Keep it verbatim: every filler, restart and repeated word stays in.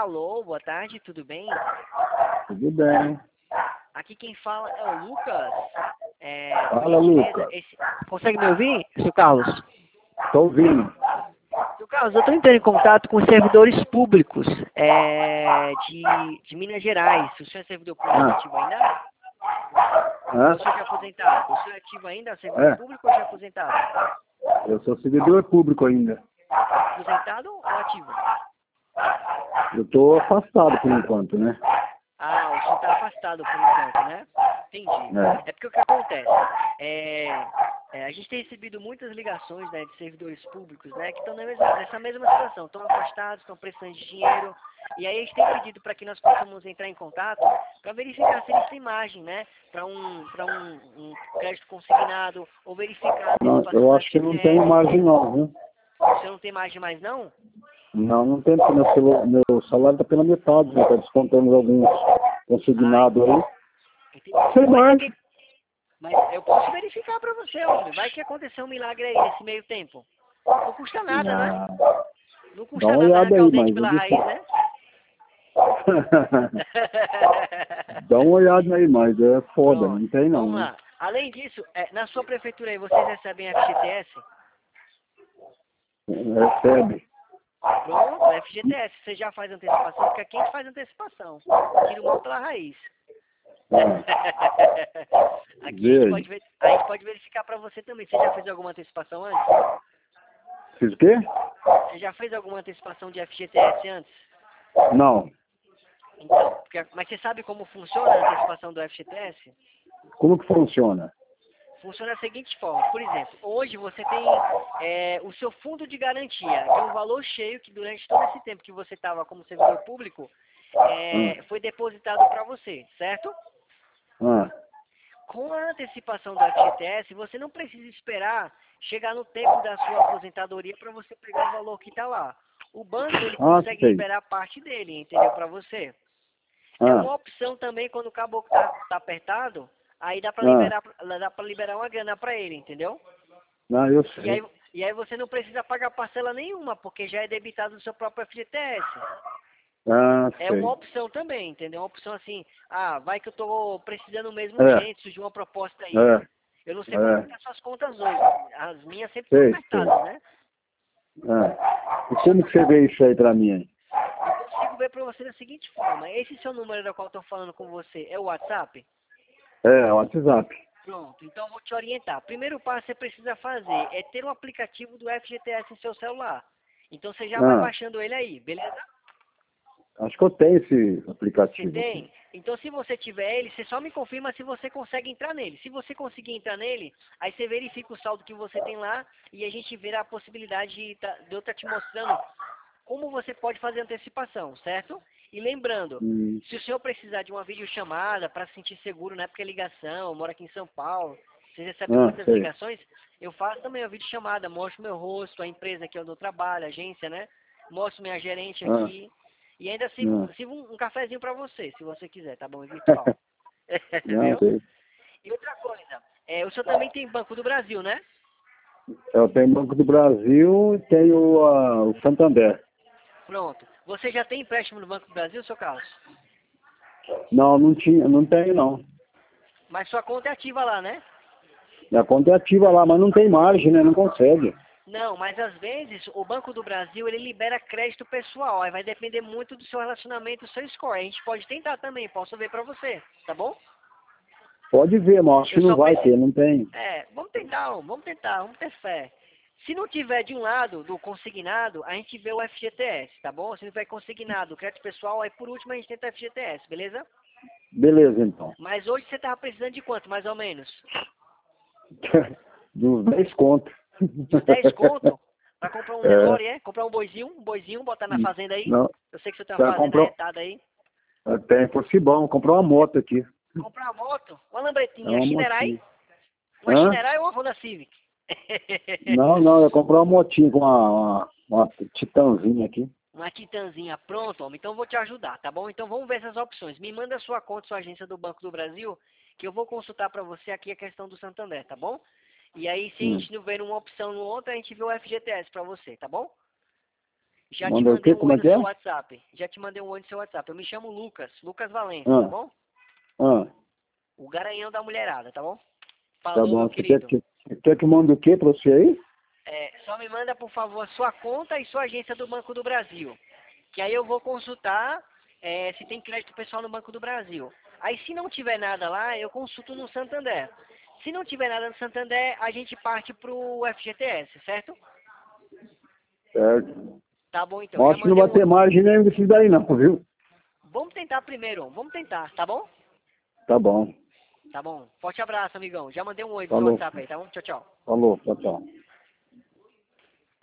Alô, boa tarde, tudo bem? Tudo bem. Aqui quem fala é o Lucas. É, Fala, gentileza, Lucas. esse- Consegue me ouvir, seu Carlos? Tô ouvindo. Seu Carlos, eu estou entrando em contato com servidores públicos é, de, de Minas Gerais. O senhor é servidor público Ah. ativo ainda? Hã? Ou o senhor já é aposentado? O senhor é ativo ainda, servidor É, público ou já é aposentado? eu sou servidor público ainda. Aposentado ou ativo? Eu tô afastado por enquanto, né? Ah, o senhor está afastado por enquanto, né? Entendi. É. É porque o que acontece? É, é, a gente tem recebido muitas ligações, né, de servidores públicos, né, que estão nessa mesma situação, estão afastados, estão precisando de dinheiro, e aí a gente tem pedido para que nós possamos entrar em contato para verificar se eles têm margem, né, para um, para um, um crédito consignado, ou verificar a Não, antecipação eu do acho que não tem F G T S. margem não, viu? Você não tem margem mais não? Não, não tem, porque meu, celu- meu salário tá pela metade, né? Tá descontando alguns consignados aí. Entendi. Sem Mas, é margem. que- mas eu posso verificar para você, homem. Vai que aconteceu um milagre aí nesse meio tempo. Não custa nada, né? Ah, Não dá custa uma nada olhada arrancar o aí, dente mas eu pela disse... raiz, né? Dá uma olhada aí, mas é foda, Pronto. não tem não, Vamos né? lá. Além disso, é, na sua prefeitura aí, vocês recebem F G T S? Recebe. Pronto, F G T S. Você já faz antecipação? Porque aqui a gente faz antecipação. Tira o mal pela raiz. É. Aqui a Vê gente, aí. pode, ver- a gente pode verificar para você também. Você já fez alguma antecipação antes? Fiz o quê? Você já fez alguma antecipação de F G T S antes? Não. Então, porque- mas você sabe como funciona a antecipação do F G T S? Como que funciona? Funciona da seguinte forma, por exemplo, hoje você tem é, o seu fundo de garantia, que é um valor cheio que durante todo esse tempo que você estava como servidor público, é, foi depositado para você, certo? Ah, Com a antecipação do F G T S, você não precisa esperar chegar no tempo da sua aposentadoria para você pegar o valor que está lá. O banco ele ah, consegue sei. liberar parte dele, entendeu? Para você. É Ah, uma opção também quando o caboclo tá, tá apertado, aí dá para ah, liberar, dá para liberar uma grana para ele, entendeu? ah, eu E aí, sei. e aí você não precisa pagar parcela nenhuma, porque já é debitado do seu próprio F G T S. Ah, É uma sei. opção também, entendeu? Uma opção assim, ah, vai que eu tô precisando mesmo É, urgente, surgiu uma proposta aí. é, Eu não sei como é, estão as suas contas hoje. As minhas sempre estão sei, sei. apertadas, né? Ah. E como que você vê isso aí pra mim aí? Eu consigo ver para você da seguinte forma. Esse seu número da qual eu tô falando com você é o WhatsApp? É, WhatsApp. Pronto, então eu vou te orientar. Primeiro passo que você precisa fazer é ter o aplicativo do F G T S em seu celular. Então você já vai Ah, baixando ele aí, beleza? acho que eu tenho esse Você aplicativo aqui. tem? Então se você tiver ele, você só me confirma se você consegue entrar nele. Se você conseguir entrar nele, aí você verifica o saldo que você tem lá e a gente vê a possibilidade de, tá- de eu estar te mostrando como você pode fazer antecipação, certo? E lembrando, Hum. se o senhor precisar de uma videochamada para se sentir seguro, não é porque é ligação, eu moro aqui em São Paulo, você recebe Ah, muitas sei. ligações, eu faço também a videochamada, mostro meu rosto, a empresa que eu dou trabalho, a agência, né? Mostro minha gerente Ah, aqui e ainda sirvo, ah. sirvo um, um cafezinho para você, se você quiser, tá bom? É virtual. Não, Viu? sei. E outra coisa, é, o senhor também tem Banco do Brasil, né? Eu tenho Banco do Brasil e tenho ah, o Santander. Pronto. Você já tem empréstimo no Banco do Brasil, seu Carlos? Não, não tinha, não tenho não. Mas sua conta é ativa lá, né? A conta é ativa lá, mas não tem margem, né? Não consegue. Não, mas às vezes o Banco do Brasil ele libera crédito pessoal, aí vai depender muito do seu relacionamento, do seu score. A gente pode tentar também, posso ver pra você, tá bom? Pode ver, mas acho Eu que não só vai preciso. ter, não tem. É, vamos tentar, ó, vamos tentar, vamos ter fé. Se não tiver de um lado do consignado, a gente vê o F G T S, tá bom? Se não tiver consignado, crédito pessoal, aí por último a gente tenta o F G T S, beleza? Beleza, então. Mas hoje você tava precisando de quanto, mais ou menos? De uns dez contos. De uns dez conto? Pra comprar um É, Nelore, é? Comprar um boizinho, um boizinho, botar na fazenda aí? não, Eu sei que você tem uma tá, fazenda comprou, retada aí. tem, fosse bom, comprou uma moto aqui. Comprar uma moto, uma É lambretinha, uma Shinerai, motinha. uma Hã? Shinerai ou uma Honda Civic? Não, não, eu comprei uma motinha com uma, uma, uma titãzinha aqui. Uma Titanzinha, pronto, homem. Então eu vou te ajudar, tá bom? Então vamos ver essas opções. Me manda a sua conta, sua agência do Banco do Brasil, que eu vou consultar para você aqui a questão do Santander, tá bom? E aí, se a Hum. gente não ver uma opção no outra, a gente vê o F G T S para você, tá bom? Já Manda te o mandei quê? um Como oi é no que é? seu WhatsApp. Já te mandei um oi no seu WhatsApp. Eu me chamo Lucas, Lucas Valença, Ah, tá bom? ah, O garanhão da mulherada, tá bom? tá Falou, bom. meu Você quer querido. que, quer que mande o quê pra você aí? É, só me manda, por favor, sua conta e sua agência do Banco do Brasil. Que aí eu vou consultar é, se tem crédito pessoal no Banco do Brasil. Aí se não tiver nada lá, eu consulto no Santander. Se não tiver nada no Santander, a gente parte pro F G T S, certo? Certo. Tá bom então, Eu já acho que não mandei vai um... ter margem nem desses daí não, viu? Vamos tentar primeiro, vamos tentar, tá bom? Tá bom. Tá bom. Forte abraço, amigão. Já mandei um oi no seu Falou. WhatsApp aí, tá bom? Tchau, tchau. Falou. Tchau, tchau.